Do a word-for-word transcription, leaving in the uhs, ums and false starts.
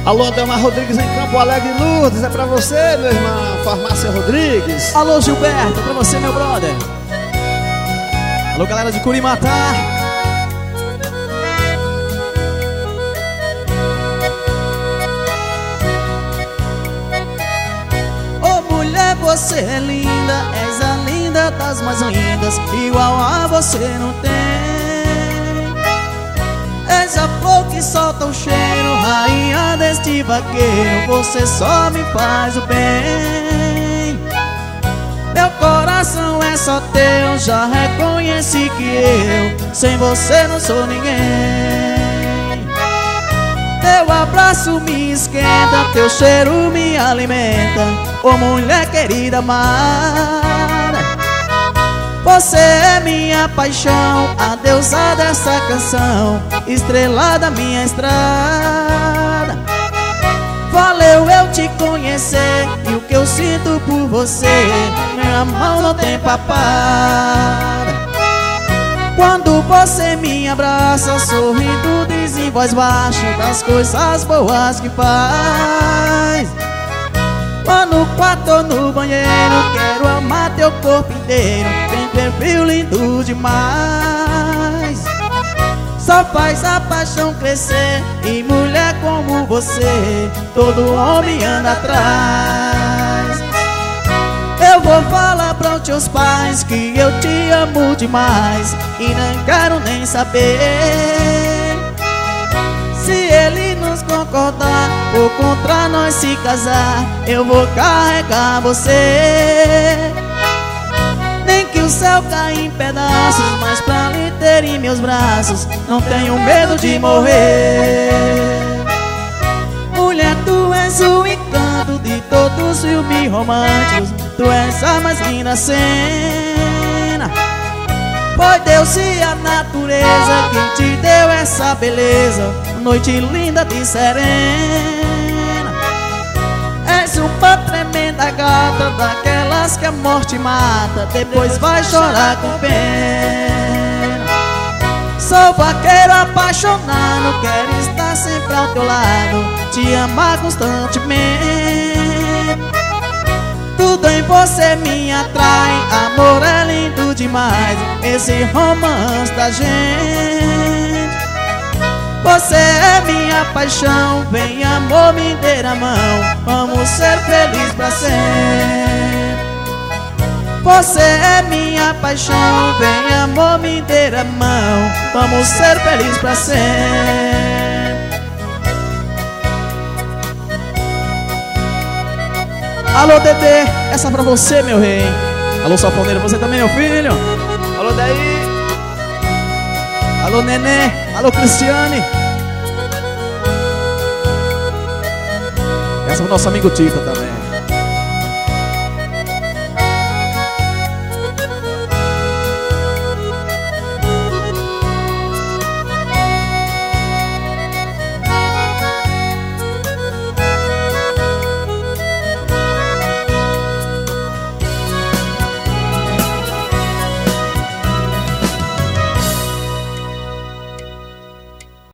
Alô, Adelmar Rodrigues em Campo Alegre Lourdes, é pra você, meu irmão, Farmácia Rodrigues. Alô, Gilberto, é pra você, meu brother. Alô, galera de Curimatá. Ô mulher, você é linda, és a linda das mais lindas, igual a você não tem. És a flor que solta o cheiro, rainha deste vaqueiro, você só me faz o bem. Meu coração é só teu, já reconheci que eu sem você não sou ninguém. Teu abraço me esquenta, teu cheiro me alimenta, ô mulher querida amada. Você é minha paixão, a deusa dessa canção, estrela da minha estrada. Valeu eu te conhecer e o que eu sinto por você, minha mão não tem papada. Quando você me abraça, sorrindo diz em voz baixa das coisas boas que faz. Lá no quarto ou no banheiro, quero amar teu corpo inteiro, tem perfil lindo demais. Só faz a paixão crescer, e mulher como você, todo homem anda atrás. Eu vou falar para os teus pais que eu te amo demais, e não quero nem saber. Se ele nos concordar ou contra nós se casar, eu vou carregar você. Nem que o céu caia em pedaços, mas pra lhe ter em meus braços, não tenho medo de morrer. Mulher, tu és o encanto de todos os filmes românticos, tu és a mais linda cena. Foi Deus e a natureza quem te deu essa beleza, noite linda de serena. És uma tremenda gata, daquelas que a morte mata, depois vai chorar com pena. Sou vaqueiro apaixonado, quero estar sempre ao teu lado, te amar constantemente. Tudo em você me atrai, amor é lindo demais, esse romance da gente. Você é minha paixão, vem amor me dê a mão, vamos ser felizes pra sempre. Você é minha paixão, vem amor me dê a mão, vamos ser felizes pra sempre. Alô, Dedê, essa é pra você, meu rei. Alô, sanfoneiro, você também, meu filho. Alô, daí. Alô, Nenê. Alô, Cristiane. Essa é o nosso amigo Tita também.